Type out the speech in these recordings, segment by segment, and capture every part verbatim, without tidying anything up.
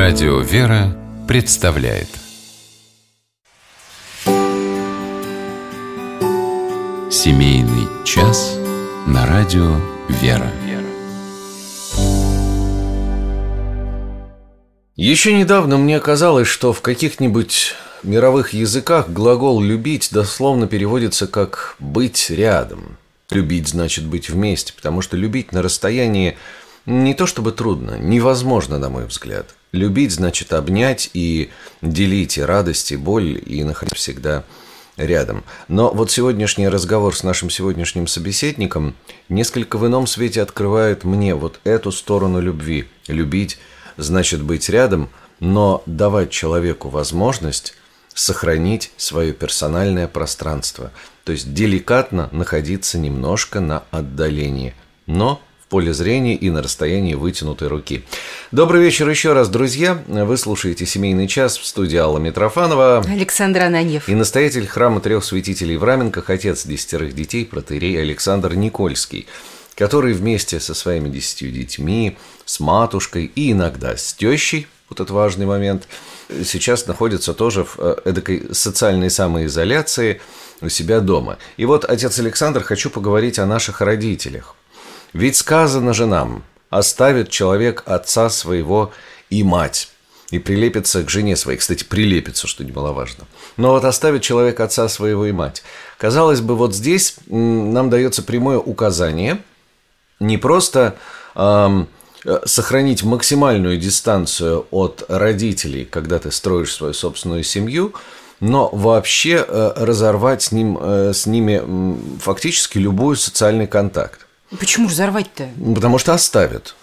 Радио «Вера» представляет Семейный час на радио «Вера». Еще недавно мне казалось, что в каких-нибудь мировых языках глагол «любить» дословно переводится как «быть рядом». Любить значит быть вместе, потому что любить на расстоянии не то чтобы трудно, невозможно, на мой взгляд. Любить значит обнять и делить и радость, и боль, и находиться всегда рядом. Но вот сегодняшний разговор с нашим сегодняшним собеседником несколько в ином свете открывает мне вот эту сторону любви. Любить значит быть рядом, но давать человеку возможность сохранить свое персональное пространство. То есть деликатно находиться немножко на отдалении, но в поле зрения и на расстоянии вытянутой руки. Добрый вечер еще раз, друзья. Вы слушаете «Семейный час», в студии Алла Митрофанова, Александр Ананьев и настоятель храма трех святителей в Раменках, отец десятерых детей, протоиерей Александр Никольский, который вместе со своими десятью детьми, с матушкой и иногда с тещей, вот это важный момент, сейчас находится тоже в эдакой социальной самоизоляции у себя дома. И вот, отец Александр, хочу поговорить о наших родителях. Ведь сказано же нам: оставит человек отца своего и мать, и прилепится к жене своей. Кстати, прилепится, что немаловажно. Но вот оставит человек отца своего и мать. Казалось бы, вот здесь нам дается прямое указание не просто эм, сохранить максимальную дистанцию от родителей, когда ты строишь свою собственную семью, но вообще э, разорвать с, ним, э, с ними э, фактически любой социальный контакт. Почему же взорвать-то? Потому что оставят.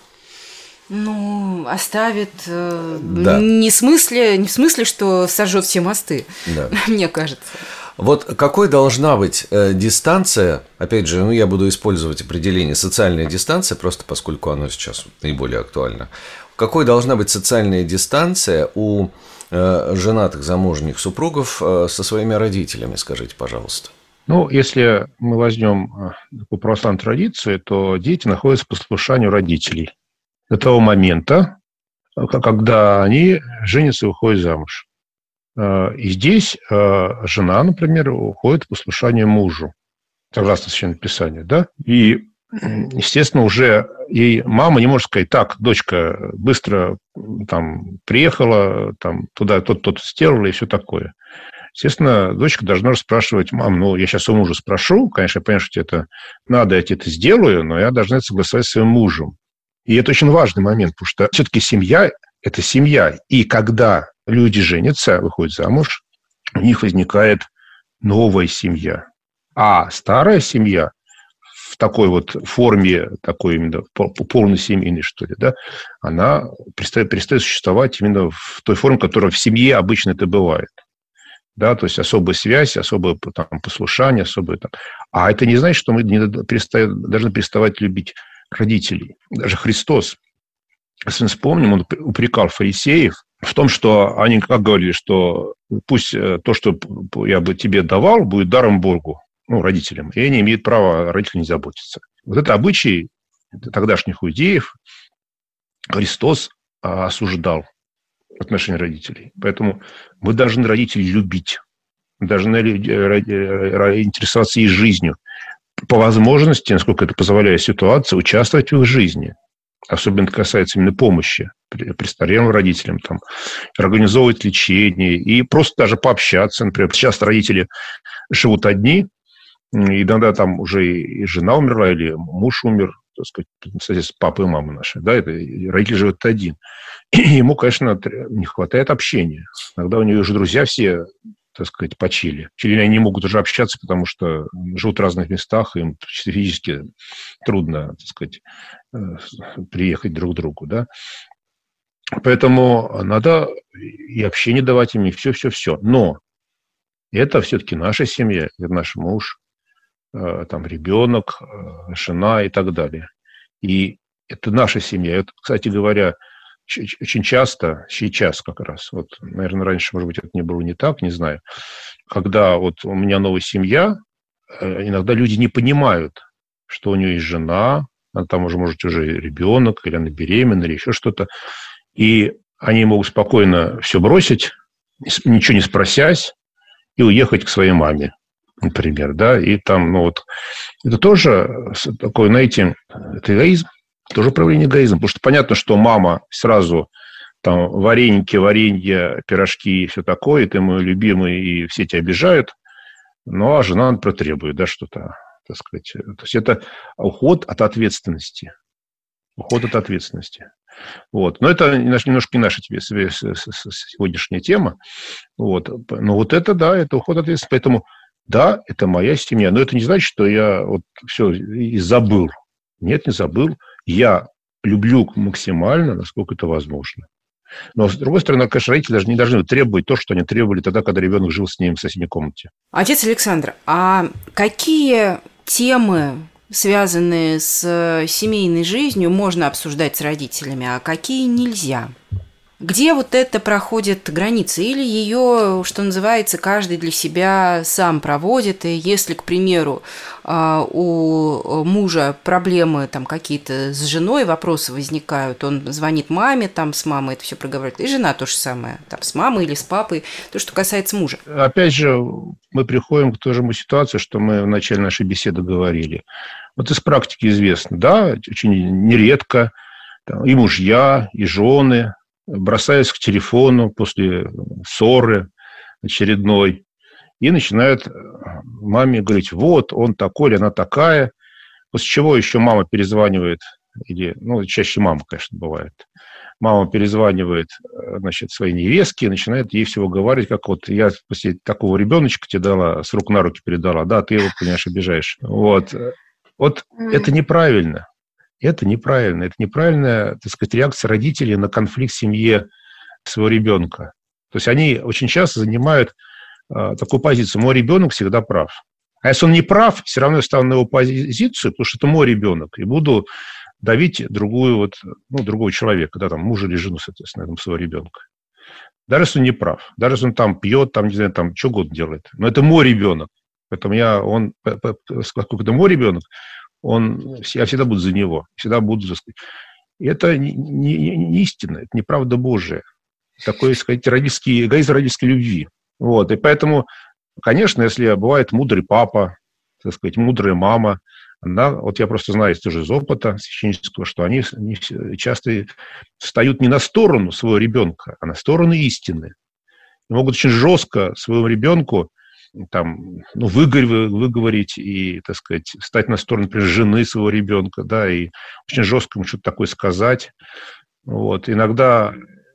Ну, оставит э, да. не, в смысле, не в смысле, что сожжет все мосты, да. Мне кажется. Вот какой должна быть э, дистанция, опять же, ну, я буду использовать определение социальная дистанция, просто поскольку оно сейчас наиболее актуально. Какой должна быть социальная дистанция у э, женатых замужних супругов э, со своими родителями, скажите, пожалуйста? Ну, если мы возьмем такую православную традицию, то дети находятся в послушании родителей до того момента, когда они женятся и выходят замуж. И здесь жена, например, уходит в послушание мужу, согласно Священному Писанию, да? И, естественно, уже ей мама не может сказать: так, дочка, быстро там приехала, там туда то-то сделала и все такое. Естественно, дочка должна спрашивать: мам, ну, я сейчас у мужа спрошу, конечно, я понимаю, что это надо, я тебе это сделаю, но я должна согласовать с своим мужем. И это очень важный момент, потому что все-таки семья – это семья. И когда люди женятся, выходят замуж, у них возникает новая семья. А старая семья в такой вот форме, такой именно полной семейной, что ли, да, она перестает, перестает существовать именно в той форме, которая в семье обычно это бывает. Да, то есть особая связь, особое там, послушание, особое там. А это не значит, что мы не перестаем, должны переставать любить родителей. Даже Христос, если мы вспомним, он упрекал фарисеев в том, что они как говорили, что пусть то, что я бы тебе давал, будет даром Богу, ну, родителям, и они имеют право о родителях не заботиться. Вот это обычай тогдашних иудеев Христос осуждал в отношении родителей. Поэтому мы должны родителей любить, должны интересоваться их жизнью. По возможности, насколько это позволяет ситуация, участвовать в их жизни. Особенно это касается именно помощи престарелым родителям, там, организовывать лечение и просто даже пообщаться. Например, сейчас родители живут одни, и иногда там уже и жена умерла, или муж умер, так сказать, кстати, папа и мама наши, да, это родители живут один. И ему, конечно, не хватает общения. Иногда у него уже друзья все, так сказать, почили. Или они не могут уже общаться, потому что живут в разных местах, им чисто физически трудно, так сказать, приехать друг к другу, да. Поэтому надо и общение давать им, и все-все-все. Но это все-таки наша семья, это наш муж, там, ребенок, жена и так далее. И это наша семья. Это, кстати говоря, очень часто, сейчас как раз, вот, наверное, раньше, может быть, это не было не так, не знаю, когда вот у меня новая семья, иногда люди не понимают, что у нее есть жена, она там уже, может, уже ребенок, или она беременна, или еще что-то, и они могут спокойно все бросить, ничего не спросясь, и уехать к своей маме, например, да, и там, ну вот, это тоже такой, знаете, это эгоизм, тоже проявление эгоизма, потому что понятно, что мама сразу там вареники, варенья, пирожки и все такое, ты мой любимый, и все тебя обижают, ну, а жена, например, требует, да, что-то, так сказать, то есть это уход от ответственности, уход от ответственности. Вот. Но это немножко не наша тебе сегодняшняя тема. Вот. Но вот это, да, это уход от ответственности. Поэтому, да, это моя семья. Но это не значит, что я вот все и забыл. Нет, не забыл. Я люблю максимально, насколько это возможно. Но, с другой стороны, конечно, родители даже не должны требовать то, что они требовали тогда, когда ребенок жил с ним в соседней комнате. Отец Александр, а какие темы, связанные с семейной жизнью, можно обсуждать с родителями, а какие нельзя? Где вот это проходит граница? Или ее, что называется, каждый для себя сам проводит? И если, к примеру, у мужа проблемы там какие-то с женой, вопросы возникают, он звонит маме, там с мамой это все проговаривает, и жена то же самое, там с мамой или с папой, то, что касается мужа. Опять же, мы приходим к той же ситуации, что мы в начале нашей беседы говорили. Вот из практики известно, да, очень нередко там, и мужья, и жены бросаясь к телефону после ссоры очередной и начинают маме говорить, вот, он такой или она такая, после чего еще мама перезванивает, или, ну, чаще мама, конечно, бывает, мама перезванивает, значит, своей невестке и начинает ей всего говорить, как вот я после такого ребеночка тебе дала, с рук на руки передала, да, ты его, понимаешь, обижаешь. Вот, вот это неправильно. Это неправильно. Это неправильная, так сказать, реакция родителей на конфликт в семье своего ребенка. То есть они очень часто занимают э, такую позицию. Мой ребенок всегда прав. А если он не прав, все равно я стану на его позицию, потому что это мой ребенок, и буду давить другую, вот, ну, другого человека, да, там, мужа или жену, соответственно, там, своего ребенка. Даже если он не прав, даже если он там пьет, там, не знаю, там, что угодно делает. Но это мой ребенок. Поэтому я, он, поскольку это мой ребенок, он, я всегда буду за него, всегда буду, так сказать. И это не, не, не истина, это неправда Божия. Такой, так сказать, родительский, эгоизм родительской любви. Вот. И поэтому, конечно, если бывает мудрый папа, так сказать, мудрая мама, она, вот я просто знаю тоже из опыта священнического, что они, они часто встают не на сторону своего ребенка, а на сторону истины. И могут очень жестко своему ребенку там, ну, выговорить, выговорить и, так сказать, встать на сторону, например, жены своего ребенка, да, и очень жестко ему что-то такое сказать. Вот. Иногда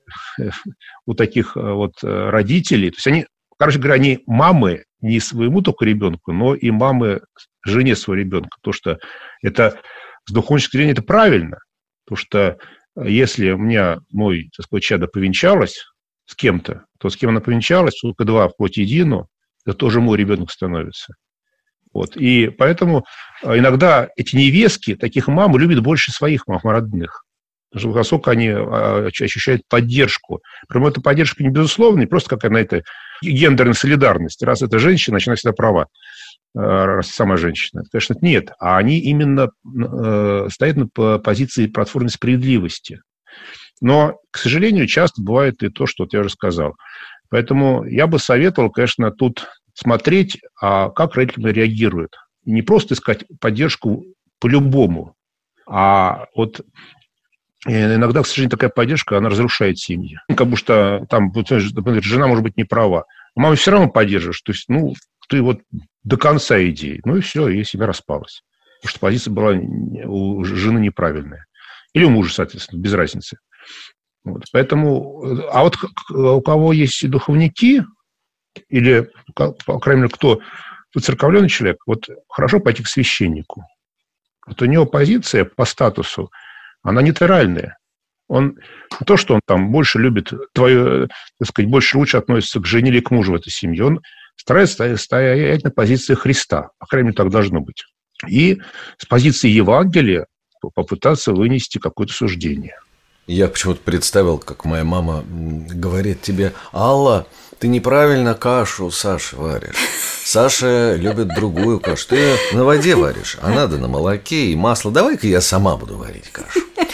у таких вот родителей, то есть они, короче говоря, они мамы не своему только ребенку, но и мамы жене своего ребенка, потому что это с духовной точки зрения это правильно, потому что если у меня мой, так сказать, чадо повенчалось с кем-то, то с кем она повенчалась, только два в плоть едину, это тоже мой ребенок становится. Вот. И поэтому иногда эти невестки таких мам любят больше своих мам родных. Потому что насколько они ощущают поддержку. Прямо эта поддержка не безусловная, просто какая-то, знаете, гендерная солидарность. Раз это женщина, значит, она всегда права. Раз сама женщина. Конечно, нет. А они именно стоят на позиции платформы справедливости. Но, к сожалению, часто бывает и то, что вот я уже сказал. Поэтому я бы советовал, конечно, тут смотреть, а как родители реагируют. И не просто искать поддержку по-любому, а вот иногда, к сожалению, такая поддержка, она разрушает семьи. Потому что там, например, жена может быть не права, а мама все равно поддерживаешь. То есть, ну, ты вот до конца идеи. Ну и все, и семья распалась. Потому что позиция была у жены неправильная. Или у мужа, соответственно, без разницы. Вот, поэтому, а вот у кого есть духовники, или, по крайней мере, кто церковленный человек, вот хорошо пойти к священнику. Вот у него позиция по статусу, она нейтральная. Он не то, что он там больше любит твою, так сказать, больше лучше относится к жене или к мужу в этой семье, он старается стоять на позиции Христа. По крайней мере, так должно быть. И с позиции Евангелия попытаться вынести какое-то суждение. Я почему-то представил, как моя мама говорит тебе: Алла, ты неправильно кашу Саше варишь. Саша любит другую кашу. Ты на воде варишь, а надо на молоке и масло. Давай-ка я сама буду варить кашу.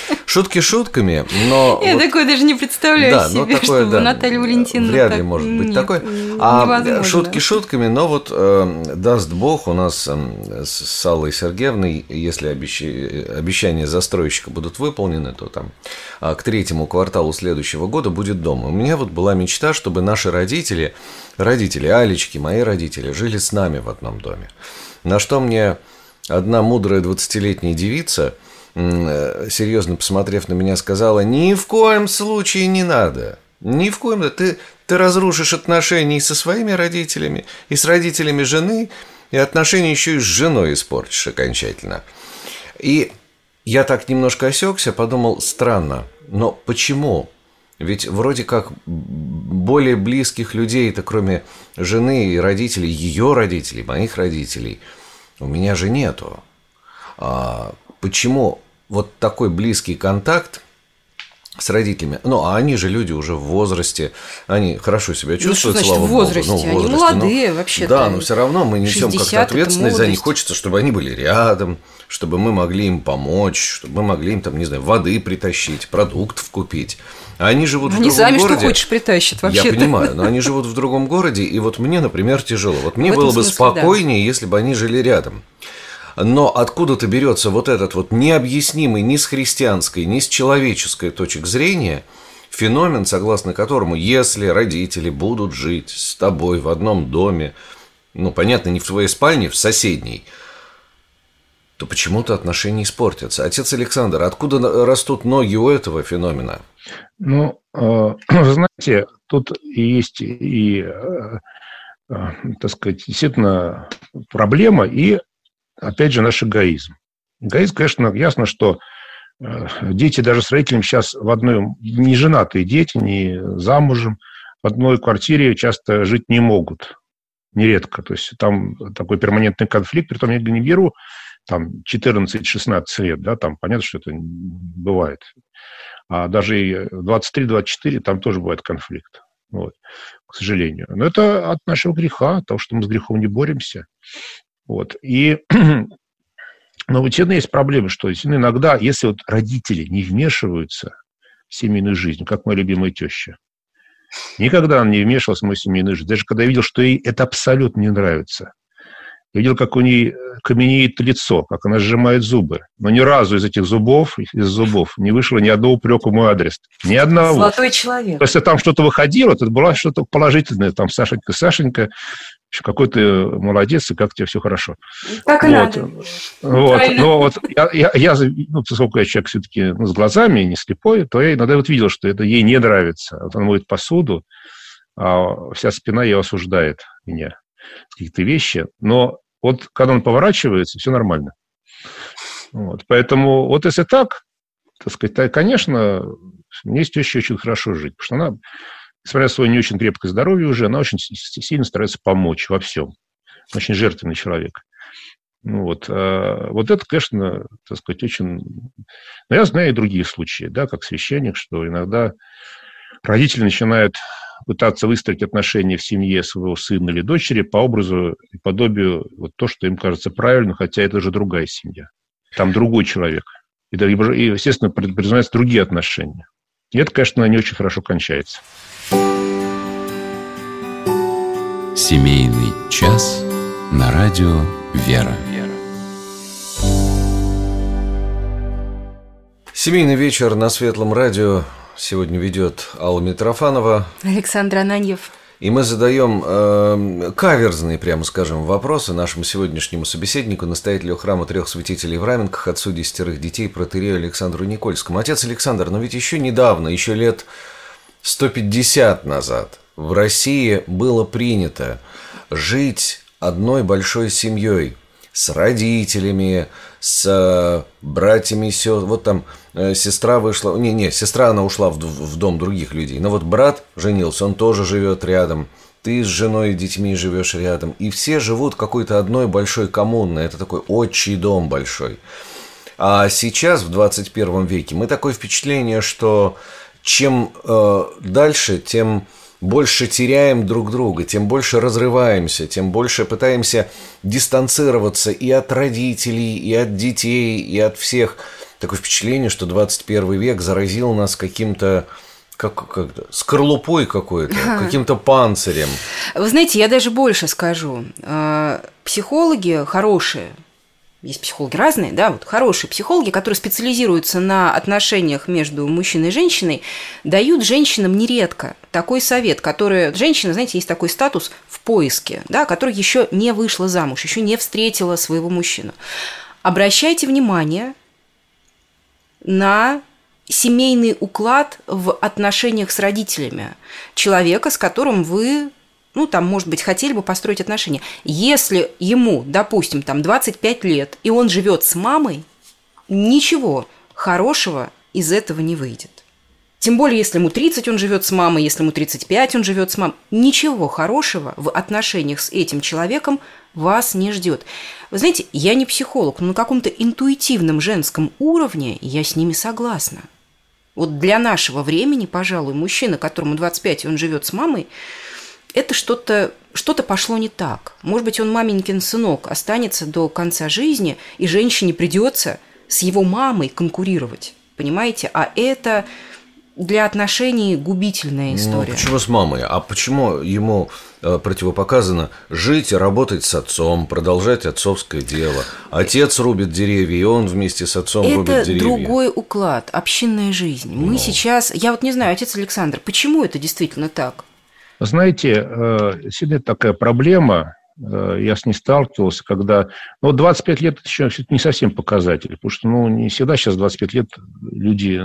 Шутки шутками, но... Я вот, такое даже не представляю да, себе, такое, чтобы да, Наталья Валентиновна... Вряд ли может быть Нет, такое. А невозможно. Шутки шутками, но вот э, даст Бог, у нас э, с Аллой Сергеевной, если обещ... обещания застройщика будут выполнены, то там э, к третьему кварталу следующего года будет дом. У меня вот была мечта, чтобы наши родители, родители Алечки, мои родители, жили с нами в одном доме. На что мне одна мудрая двадцатилетняя девица, серьезно посмотрев на меня, сказала: ни в коем случае не надо, ни в коем случае, ты, ты разрушишь отношения и со своими родителями, и с родителями жены, и отношения еще и с женой испортишь окончательно. И я так немножко осекся, подумал, странно, но почему? Ведь вроде как более близких людей-то, кроме жены и родителей, ее родителей, моих родителей, у меня же нету. А почему вот такой близкий контакт с родителями? Ну, а они же люди уже в возрасте, они хорошо себя чувствуют, ну, слава в возрасте? Богу. Ну, в возрасте, они молодые ну, вообще-то. Да, но все равно мы несем как-то ответственность за них. Хочется, чтобы они были рядом, чтобы мы могли им помочь, чтобы мы могли им, там, не знаю, воды притащить, продуктов купить. А они живут они в другом сами городе. Что хочешь притащат вообще-то. Я понимаю, но они живут в другом городе, и вот мне, например, тяжело. Вот мне было бы смысле, спокойнее, да. если бы они жили рядом. Но откуда-то берется вот этот вот необъяснимый ни с христианской, ни с человеческой точек зрения феномен, согласно которому, если родители будут жить с тобой в одном доме, ну, понятно, не в твоей спальне, в соседней, то почему-то отношения испортятся. Отец Александр, откуда растут ноги у этого феномена? Ну, вы знаете, тут есть и, так сказать, действительно проблема, и, опять же, наш эгоизм. Эгоизм, конечно, ясно, что дети даже с родителями сейчас в одной, не женатые дети, не замужем, в одной квартире часто жить не могут. Нередко. То есть там такой перманентный конфликт, притом я не беру там четырнадцать-шестнадцать лет, да, там понятно, что это бывает. А даже и двадцать три - двадцать четыре там тоже бывает конфликт. Вот, к сожалению. Но это от нашего греха, от того, что мы с грехом не боремся. Вот. И, но ведь есть проблема, что иногда, если вот родители не вмешиваются в семейную жизнь, как моя любимая теща, никогда она не вмешивалась в мою семейную жизнь. Даже когда я видел, что ей это абсолютно не нравится. Я видел, как у нее каменеет лицо, как она сжимает зубы. Но ни разу из этих зубов, из зубов не вышло ни одного упрека в мой адрес. Ни одного. Золотой человек. То есть, если там что-то выходило, то это было что-то положительное. Там, Сашенька, Сашенька, какой ты молодец, и как у тебя все хорошо. Так и вот. надо. Вот. Но вот я, я, я, ну, поскольку я человек все-таки ну, с глазами, не слепой, то я иногда вот видел, что это ей не нравится. Вот она моет посуду, а вся спина ее осуждает меня. Какие-то вещи, но вот когда он поворачивается, все нормально. Вот. Поэтому вот если так, так сказать, то, конечно, мне с тещей очень хорошо жить, потому что она, несмотря на свое не очень крепкое здоровье уже, она очень сильно старается помочь во всем. Очень жертвенный человек. Ну, вот. А вот это, конечно, так сказать, очень... Но я знаю и другие случаи, да, как священник, что иногда родители начинают пытаться выстроить отношения в семье своего сына или дочери по образу и подобию вот то, что им кажется правильно, хотя это же другая семья. Там другой человек. И, и естественно, подразумеваются другие отношения. И это, конечно, не очень хорошо кончается. Семейный час на радио «Вера». Семейный вечер на Светлом радио сегодня ведет Алла Митрофанова, Александр Ананьев. И мы задаем э, каверзные, прямо скажем, вопросы нашему сегодняшнему собеседнику, настоятелю храма трех святителей в Раменках, отцу десятерых детей, протоиерею Александру Никольскому. Отец Александр, но ведь еще недавно, еще лет сто пятьдесят назад в России было принято жить одной большой семьей с родителями, с братьями, сестрами. Вот там сестра вышла... Не, не, сестра, она ушла в, в дом других людей. Но вот брат женился, он тоже живет рядом. Ты с женой и детьми живешь рядом. И все живут какой-то одной большой коммунной. Это такой отчий дом большой. А сейчас, в двадцать первом веке, мы такое впечатление, что чем э, дальше, тем... больше теряем друг друга, тем больше разрываемся, тем больше пытаемся дистанцироваться и от родителей, и от детей, и от всех. такое впечатление, что двадцать первый век заразил нас каким-то как, как скорлупой какой-то, каким-то панцирем. Вы знаете, я даже больше скажу. Психологи хорошие, есть психологи разные, да, вот хорошие психологи, которые специализируются на отношениях между мужчиной и женщиной, дают женщинам нередко такой совет, который... Женщина, знаете, есть такой статус в поиске, да, который еще не вышла замуж, еще не встретила своего мужчину. Обращайте внимание на семейный уклад в отношениях с родителями человека, с которым вы, ну, там, может быть, хотели бы построить отношения. Если ему, допустим, там двадцать пять лет, и он живет с мамой, ничего хорошего из этого не выйдет. Тем более, если ему тридцать, он живет с мамой, если ему тридцать пять, он живет с мамой. Ничего хорошего в отношениях с этим человеком вас не ждет. Вы знаете, я не психолог, но на каком-то интуитивном женском уровне я с ними согласна. Вот для нашего времени, пожалуй, мужчина, которому двадцать пять, и он живет с мамой, это что-то, что-то пошло не так. Может быть, он маменькин сынок, останется до конца жизни, и женщине придется с его мамой конкурировать. Понимаете? А это для отношений губительная история. Ну, почему с мамой? А почему ему противопоказано жить и работать с отцом, продолжать отцовское дело? Отец рубит деревья, и он вместе с отцом это рубит деревья. Это другой уклад, общинная жизнь. Мы ну. сейчас... Я вот не знаю, отец Александр, почему это действительно так? Знаете, всегда такая проблема, я с ней сталкивался, когда... Ну, двадцать пять лет – это еще не совсем показатель, потому что ну, не всегда сейчас двадцать пять лет люди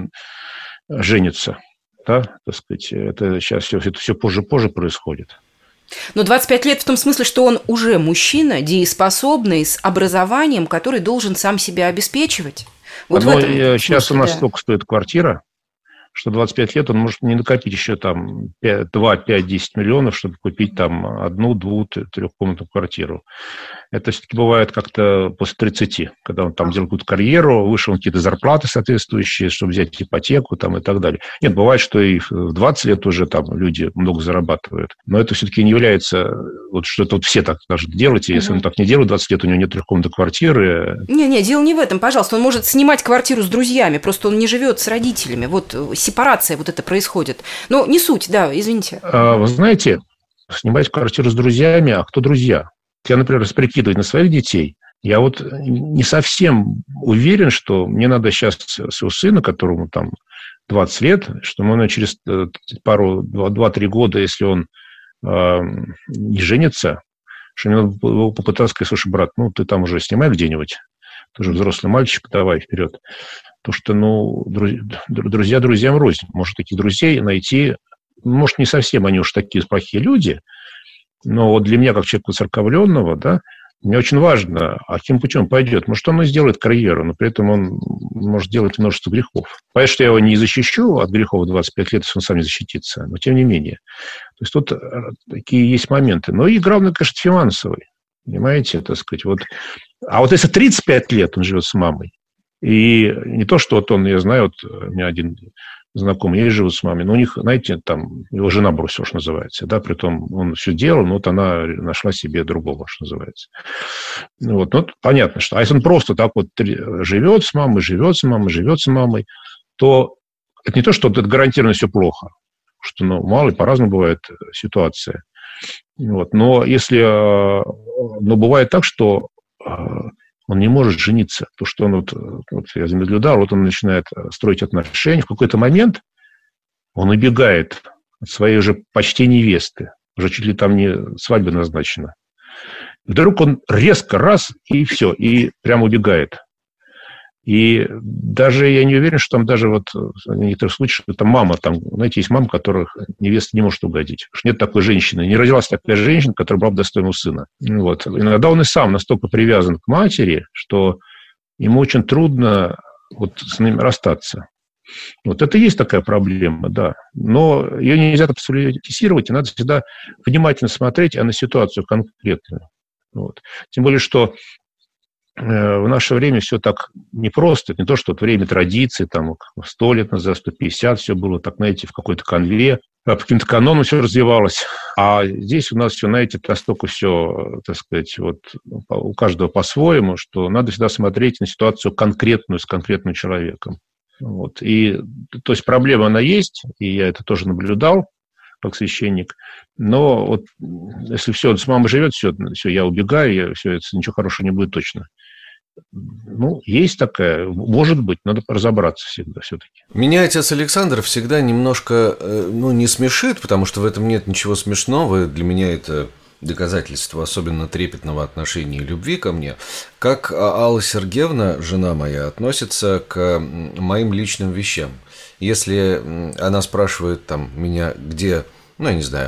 женятся. Да, так сказать, это сейчас все, это все позже-позже происходит. Но двадцать пять лет в том смысле, что он уже мужчина, дееспособный, с образованием, который должен сам себя обеспечивать. Вот Но в этом сейчас смысле, у нас да. столько стоит квартира, что двадцать пять лет он может не накопить еще там два, пять, десять миллионов, чтобы купить там одну, дву, трехкомнатную квартиру. Это все-таки бывает как-то после тридцати, когда он там делает какую-то карьеру, вышел какие-то зарплаты соответствующие, чтобы взять ипотеку там, и так далее. Нет, бывает, что и в двадцать лет уже там люди много зарабатывают. Но это все-таки не является, вот что это вот все так должны делать, и если угу. он так не делает, двадцать лет у него нет трехкомнатной квартиры. Не-не, дело не в этом, пожалуйста. Он может снимать квартиру с друзьями, просто он не живет с родителями. Вот сепарация вот это происходит. Но не суть, да, извините. А, вы знаете, снимать квартиру с друзьями, а кто друзья? Я, например, если прикидывать на своих детей, я вот не совсем уверен, что мне надо сейчас своего сына, которому там двадцать лет, что мы через пару, два-три года, если он э, не женится, что мне надо его попытаться сказать: слушай, брат, ну, ты там уже снимай где-нибудь, ты же взрослый мальчик, давай вперед. Потому что, ну, друзья друзьям рознь. Может, таких друзей найти, может, не совсем они уж такие плохие люди, но вот для меня, как человека воцерковленного, да, мне очень важно, а каким путем пойдет. Может, он и сделает карьеру, но при этом он может делать множество грехов. Понятно, что я его не защищу от грехов в двадцать пять лет, если он сам не защитится, но тем не менее. То есть тут такие есть моменты. Но и главное, конечно, финансовый. Понимаете, так сказать. Вот. А вот если тридцать пять лет он живет с мамой, и не то, что вот он, я знаю, вот у меня один знакомый, я живу с мамой, но у них, знаете, там, его жена бросила, что называется, да, притом он все делал, но вот она нашла себе другого, что называется. Вот, ну, понятно, что, а если он просто так вот живет с мамой, живет с мамой, живет с мамой, то это не то, что это гарантированно все плохо, что, ну, мало ли, по-разному бывает ситуация. Вот, но если, но бывает так, что он не может жениться, потому что он, вот, вот я наблюдал, вот он начинает строить отношения, в какой-то момент он убегает от своей уже почти невесты, уже чуть ли там не свадьба назначена. Вдруг он резко раз, и все, и прямо убегает. И даже я не уверен, что там даже вот в некоторых случаях, что там мама, там, знаете, есть мама, которых невеста не может угодить. Потому что нет такой женщины. Не родилась такая женщина, которая была бы достойна сына. Вот. Иногда он и сам настолько привязан к матери, что ему очень трудно вот с ними расстаться. Вот это и есть такая проблема, да. Но ее нельзя абсолютизировать, и надо всегда внимательно смотреть а на ситуацию конкретную. Вот. Тем более, что в наше время все так непросто. Это не то, что вот время традиций, там, сто лет назад, сто пятьдесят, все было так, знаете, в какой-то канве, по каким-то канонам все развивалось. А здесь у нас все, знаете, настолько все, так сказать, вот у каждого по-своему, что надо всегда смотреть на ситуацию конкретную с конкретным человеком. Вот. И, то есть проблема, она есть, и я это тоже наблюдал как священник. Но вот если все, с мамой живет, все, все, я убегаю, я, все, это, ничего хорошего не будет точно. Ну, есть такая, может быть, надо разобраться всегда все-таки. Меня отец Александр всегда немножко, ну, не смешит, потому что в этом нет ничего смешного. Для меня это доказательство особенно трепетного отношения и любви ко мне. Как Алла Сергеевна, жена моя, относится к моим личным вещам. Если она спрашивает там меня, где, ну, я не знаю,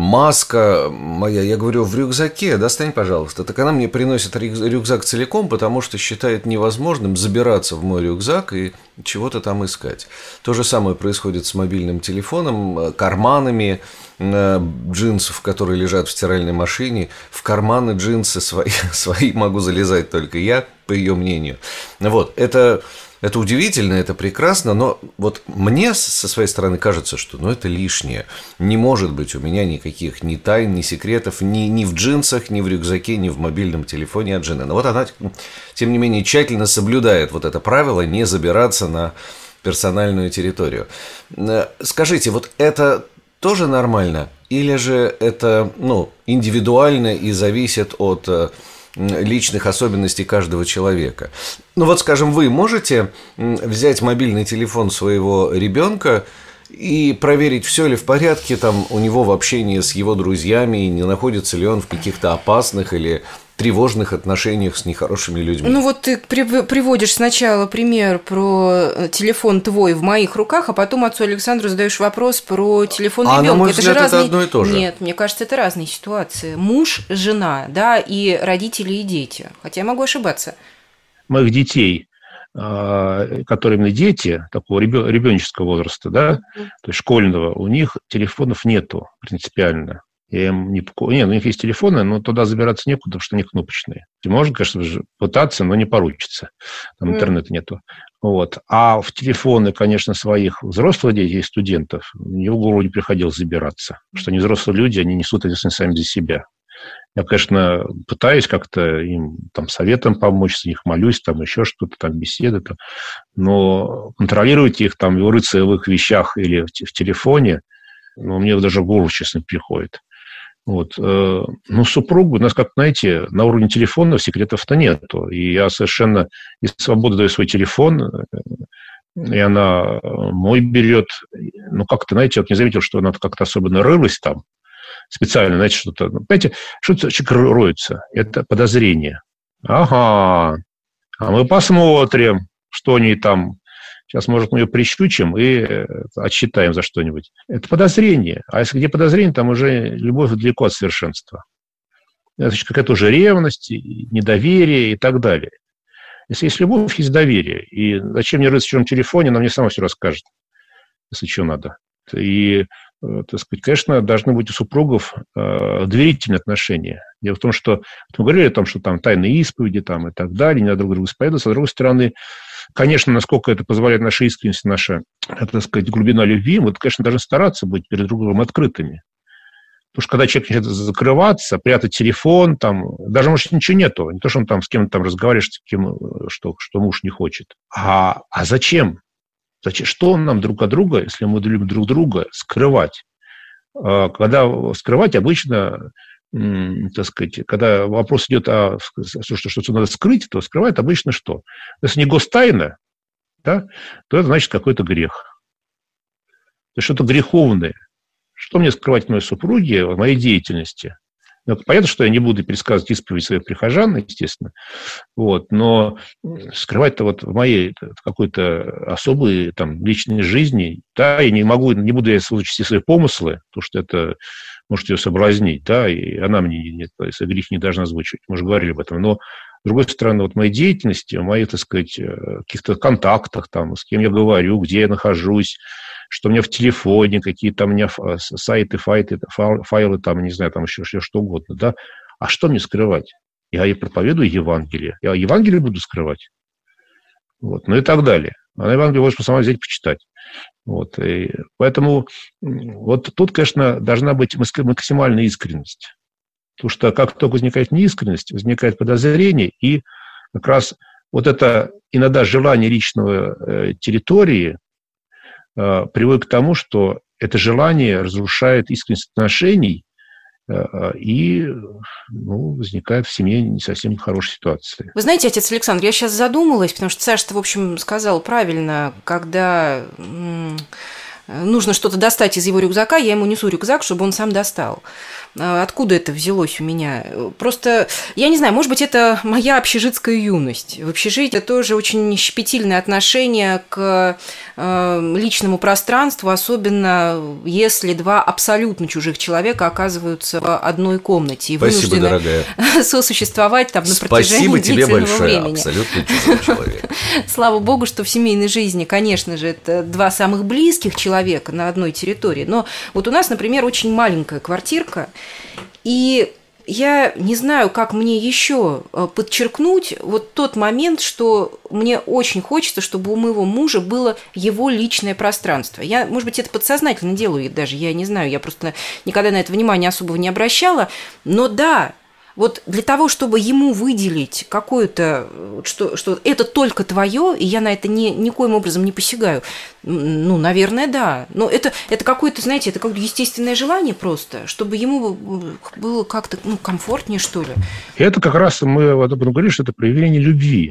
маска моя, я говорю, в рюкзаке, достань, пожалуйста. Так она мне приносит рюкзак целиком, потому что считает невозможным забираться в мой рюкзак и чего-то там искать. То же самое происходит с мобильным телефоном, карманами джинсов, которые лежат в стиральной машине. В карманы джинсы свои, свои могу залезать только я, по ее мнению. Вот, это... Это удивительно, это прекрасно, но вот мне со своей стороны кажется, что ну, это лишнее. Не может быть у меня никаких ни тайн, ни секретов, ни, ни в джинсах, ни в рюкзаке, ни в мобильном телефоне от жены. Но вот она, тем не менее, тщательно соблюдает вот это правило не забираться на персональную территорию. Скажите, вот это тоже нормально? Или же это ну, индивидуально и зависит от личных особенностей каждого человека? Ну вот, скажем, вы можете взять мобильный телефон своего ребенка и проверить, все ли в порядке там у него в общении с его друзьями, и не находится ли он в каких-то опасных или тревожных отношениях с нехорошими людьми. Ну вот ты приводишь сначала пример про телефон твой в моих руках, а потом отцу Александру задаешь вопрос про телефон а ребенка. На мой это взгляд, же разные... это одно и то же. Нет, мне кажется, это разные ситуации. Муж, жена, да, и родители, и дети. Хотя я могу ошибаться. Моих детей, которые именно дети такого ребенческого возраста, да, mm. то есть школьного, у них телефонов нету принципиально. Я им не покупаю. Нет, у них есть телефоны, но туда забираться некуда, потому что они кнопочные. Можно, конечно же, пытаться, но не получится. Там mm. интернета нету. Вот. А в телефоны, конечно, своих взрослых детей, студентов, мне в голову не приходилось забираться. Потому что они взрослые люди, они несут ответственность сами за себя. Я, конечно, пытаюсь как-то им там советом помочь, за них молюсь, там еще что-то, там беседы, там. Но контролировать их, там, рыться в их вещах или в телефоне, ну, мне даже в голову, честно, приходит. Вот. Ну, супругу, у нас, как, знаете, на уровне телефона секретов-то нету. И я совершенно из свободы даю свой телефон, и она мой берет. Ну, как-то, знаете, вот не заметил, что она как-то особенно рылась там, специально, знаете, что-то. Понимаете, что-то человек роется. Это подозрение. Ага. А мы посмотрим, что они там. Сейчас, может, мы ее прищучим и отсчитаем за что-нибудь. Это подозрение. А если где подозрение, там уже любовь далеко от совершенства. Это какая-то уже ревность, недоверие и так далее. Если есть любовь, есть доверие. И зачем мне рыться в чужом телефоне, она мне сама все расскажет, если что надо. И, так сказать, конечно, должны быть у супругов доверительные отношения. Дело в том, что мы говорили о том, что там тайные исповеди там, и так далее, не надо друг другу исповедоваться. А с другой стороны, конечно, насколько это позволяет наша искренность, наша, так сказать, глубина любви, мы, конечно, должны стараться быть перед друг другом открытыми. Потому что когда человек начинает закрываться, прятать телефон, там, даже, может, ничего нету. Не то, что он там с кем-то там разговаривает, с кем, что, что муж не хочет. А, а зачем? Зачем? Что нам друг от друга, если мы любим друг друга, скрывать? Когда скрывать обычно, так сказать, когда вопрос идет о что, что, что надо скрыть, то скрывает обычно что? Если не гостайна, да, то это значит какой-то грех. Это что-то греховное. Что мне скрывать от моей супруги, в моей деятельности? Ну, понятно, что я не буду пересказывать исповедь своих прихожан, естественно, вот, но скрывать-то вот в моей какой-то особой там, личной жизни, да, я не могу, не буду я вычести свои помыслы, потому что это может ее соблазнить, да, и она мне нет, если грех не должна озвучивать, мы уже говорили об этом, но с другой стороны, вот в моей деятельности, в моих, так сказать, каких-то контактах, там, с кем я говорю, где я нахожусь, что у меня в телефоне, какие там у меня сайты, файты, файлы, там, не знаю, там еще, еще что угодно, да. А что мне скрывать? Я и проповедую Евангелие. Я Евангелие буду скрывать. Вот. Ну и так далее. А на Евангелие можешь сама взять почитать. Вот. И поэтому вот тут, конечно, должна быть максимальная искренность. Потому что как только возникает неискренность, возникает подозрение, и как раз вот это иногда желание личного территории приводит к тому, что это желание разрушает искренность отношений, и ну, возникает в семье не совсем хорошая ситуация. Вы знаете, отец Александр, я сейчас задумалась, потому что Саша, в общем, сказал правильно, когда нужно что-то достать из его рюкзака, я ему несу рюкзак, чтобы он сам достал. Откуда это взялось у меня? Просто, я не знаю, может быть, это моя общежитская юность. В общежитии тоже очень щепетильное отношение к э, личному пространству, особенно если два абсолютно чужих человека оказываются в одной комнате и Спасибо, вынуждены дорогая. сосуществовать там на протяжении Спасибо тебе длительного большое, времени. абсолютно чужой человек. Слава богу, что в семейной жизни, конечно же, это два самых близких человека на одной территории. Но вот у нас, например, очень маленькая квартирка, и я не знаю, как мне еще подчеркнуть вот тот момент, что мне очень хочется, чтобы у моего мужа было его личное пространство. Я, может быть, это подсознательно делаю даже, я не знаю, я просто никогда на это внимания особого не обращала, но да, вот для того, чтобы ему выделить какое-то, что, что это только твое, и я на это ни, никоим образом не посягаю, ну, наверное, да. Но это, это какое-то, знаете, это какое-то естественное желание просто, чтобы ему было как-то ну, комфортнее, что ли. Это как раз мы об этом говорили, что это проявление любви.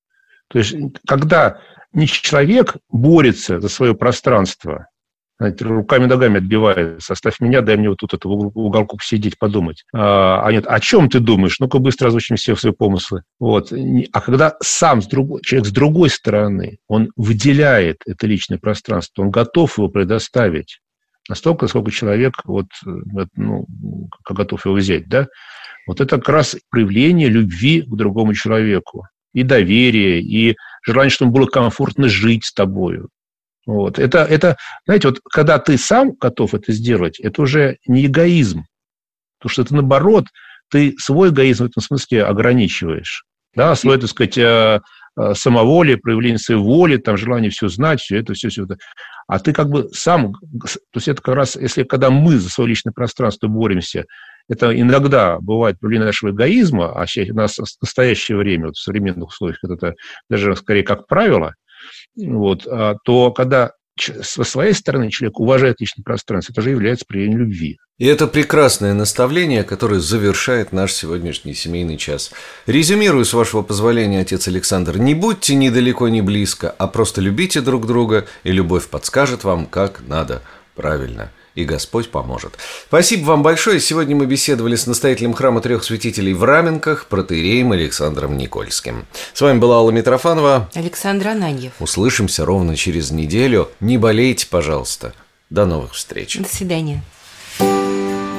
То есть, когда не человек борется за свое пространство, знаете, руками-ногами отбивается, оставь меня, дай мне вот тут это в уголку посидеть, подумать. А, а нет, о чем ты думаешь? Ну-ка быстро озвучим все свои помыслы. Вот. А когда сам с другой, человек с другой стороны, он выделяет это личное пространство, он готов его предоставить настолько, сколько человек вот, ну, готов его взять, да? Вот это как раз проявление любви к другому человеку. И доверие, и желание, чтобы было комфортно жить с тобою. Вот. Это, это, знаете, вот когда ты сам готов это сделать, это уже не эгоизм. Потому что это, наоборот, ты свой эгоизм в этом смысле ограничиваешь. Да, свое, так сказать, самоволие, проявление своей воли, там, желание все знать, все это, все, все это. А ты как бы сам... То есть это как раз, если когда мы за свое личное пространство боремся, это иногда бывает проявление нашего эгоизма, а сейчас у нас в настоящее время, вот в современных условиях, это даже скорее как правило, вот, то когда со своей стороны человек уважает личное пространство, это же является проявлением любви. И это прекрасное наставление, которое завершает наш сегодняшний семейный час. Резюмирую, с вашего позволения, отец Александр, не будьте ни далеко, ни близко, а просто любите друг друга, и любовь подскажет вам, как надо правильно. И Господь поможет. Спасибо вам большое. Сегодня мы беседовали с настоятелем храма трех святителей в Раменках, протоиереем Александром Никольским. С вами была Алла Митрофанова. Александр Ананьев. Услышимся ровно через неделю. Не болейте, пожалуйста. До новых встреч. До свидания.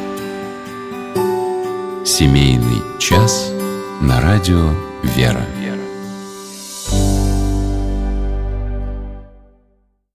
Семейный час на радио «Вера».